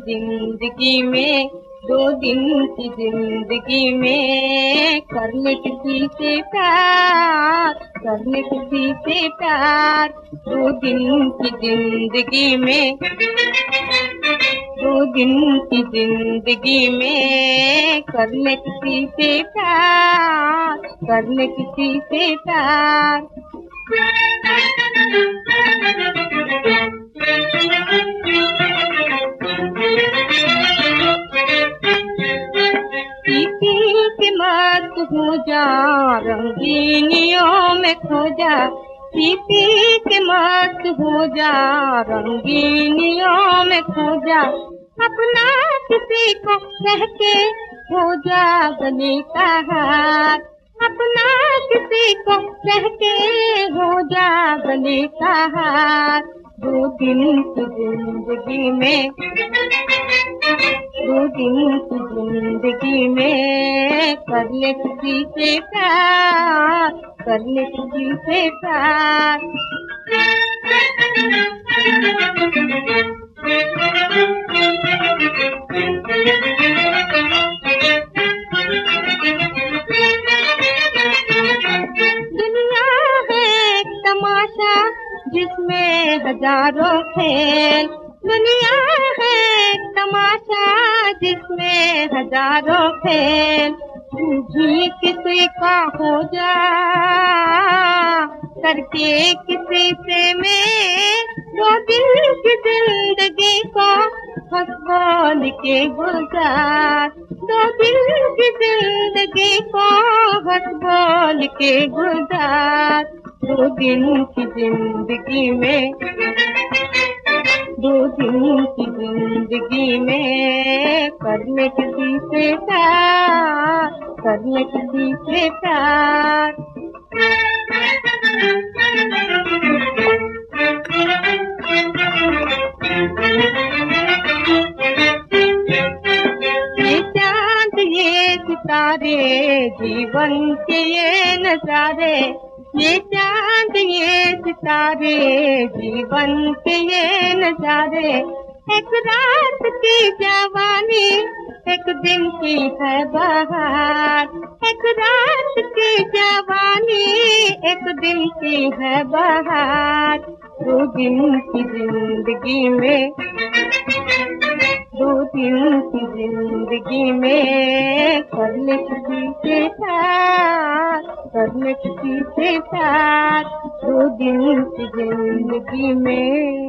जिंदगी में, 2 दिन की जिंदगी में कर ले किसी से प्यार, कर ले किसी से प्यार। 2 दिन की जिंदगी में, 2 दिन की जिंदगी में कर ले किसी से प्यार, कर ले किसी से प्यार। पी मत हो जा रंगीनियों में खो जा, पी के मत हो जा रंगीनियों में खो जा। अपना किसी को कह के हो जा गले का हार, अपना किसी को कह के हो जा गले का हार। 2 दिन की जिंदगी में, 2 दिन की जिंदगी में कर ले किसी से प्यार, कर ले किसी से प्यार। दुनिया है एक तमाशा जिसमें हजारों खेल, दुनिया है एक तमाशा जिसमें हजारों खेल। भी किसी का हो जा करके किसी से में, 2 दिन की जिंदगी को हंस बोल के गुजार, 2 दिन की जिंदगी को हंस बोल के गुजार। 2 दिन की जिंदगी में, 2 दिन की जिंदगी में कर ले किसी से प्यार, कर ले किसी से प्यार। ये चांद ये सितारे जीवन के ये नजारे, ये चांद ये सितारे जीवन के ये नजारे। एक रात की जवानी एक दिन की है बहार, एक रात की जवानी एक दिन की है बहार। 2 दिन की जिंदगी में, 2 दिन की जिंदगी में कर ले किसी से प्यार, कर ले किसी से प्यार। 2 दिन की जिंदगी में।